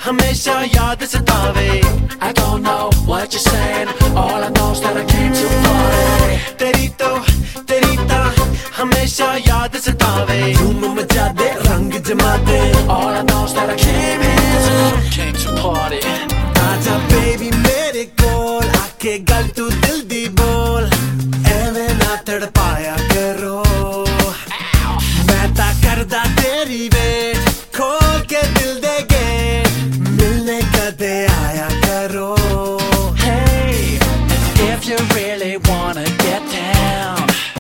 हमेशा याद सतावे। I don't know what you're saying, all I know is that I came to party। तेरी तो हमेशा याद सतावे। धूम मचा दे, रंग जमा दे, all I know is that I came to party। आजा baby मेरे कोल, आके गल तू दिल दी बोल, एवें ना तड़पाया करो, मैं ता करदा तेरी वे।